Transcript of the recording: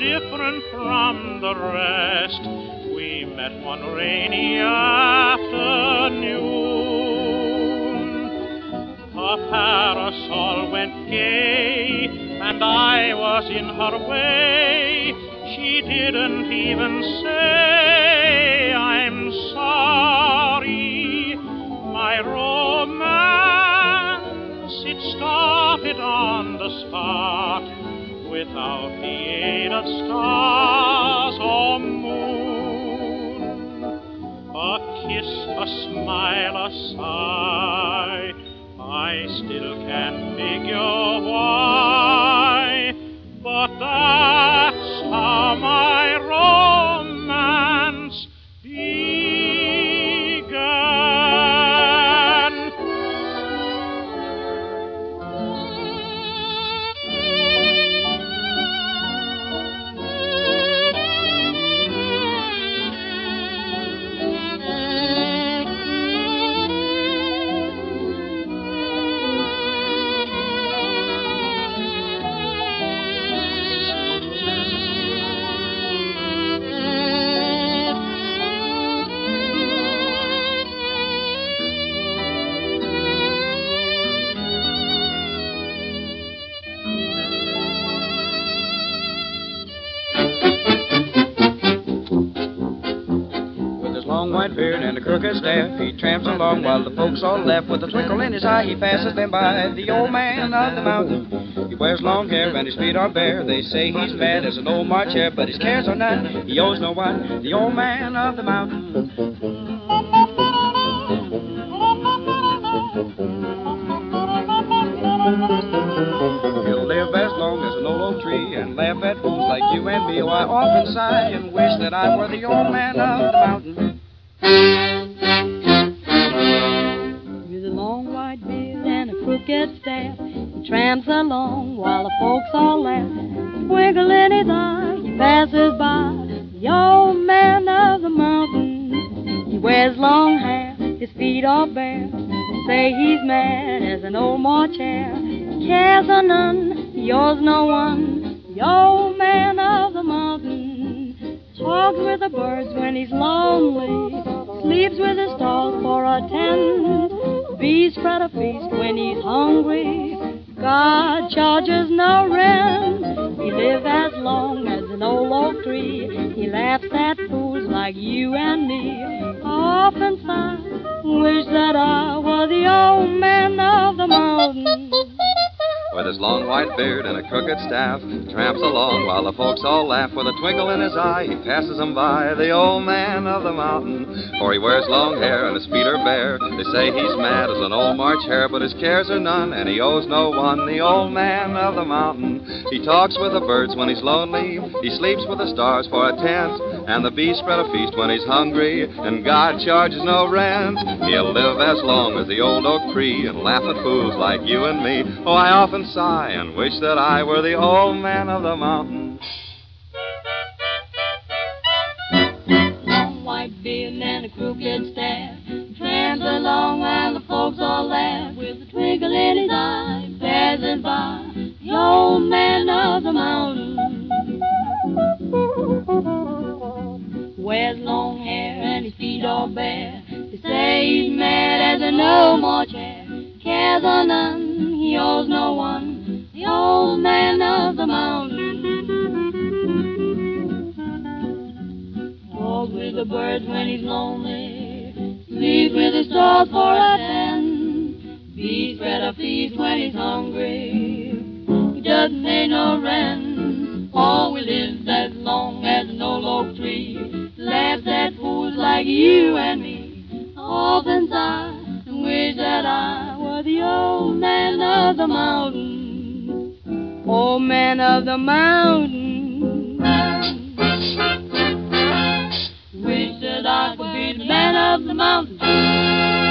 different from the rest. We met one rainy afternoon. Her parasol went gay, and I was in her way. She didn't even say, I'm sorry. My romance, it started on the spot, without the aid of stars or moon. A kiss, a smile, a sigh, I still can't figure why, but that's how my romance began. Long white beard and a crooked staff, he tramps along while the folks all laugh. With a twinkle in his eye, he passes them by. The old man of the mountain, he wears long hair and his feet are bare. They say he's mad as an old March hare, but his cares are none, he owes no one. The old man of the mountain. He'll live as long as an old oak tree and laugh at fools like you and me. Oh, I often sigh and wish that I were the old man of the mountain. With a long white beard and a crooked staff, he tramps along while the folks all laugh. Twinkle in his eye, he passes by, the old man of the mountain. He wears long hair, his feet are bare. They say he's mad as an old March hare. He cares for none, he owes no one. The old man of the mountain talks with the birds when he's lonely, sleeps with the stars for a tent. Bees spread a feast when he's hungry. God charges no rent. He lives as long as an old oak tree. He laughs at fools like you and me. I often sigh, wish that I were the old man of the mountain. With his long white beard and a crooked staff, tramps along while the folks all laugh. With a twinkle in his eye, he passes them by, the old man of the mountain. For he wears long hair and his feet are bare. They say he's mad as an old March hare, but his cares are none and he owes no one. The old man of the mountain. He talks with the birds when he's lonely. He sleeps with the stars for a tent. And the bees spread a feast when he's hungry. And God charges no rent. He'll live as long as the old oak tree and laugh at fools like you and me. Oh, I often sigh and wish that I were the old man of the mountain. Long white beard and a crooked staff, tramps along while the folks all laugh. With a twinkle in his eye, passes by, the old man of the mountain. Wears long hair and his feet are bare. They say he's mad as an old March hare. Cares on none, he owes no one. The old man of the mountain. Talks with the birds when he's lonely. Sleeps with the stars for a tent. Bees spread a feast when he's hungry. He doesn't pay no rent. Oh, we live as long as an old oak tree. Laughs at fools like you and me. I often sigh and wish that I were the old man of the mountain. Old man of the mountain. Wish that I could be the man of the mountain.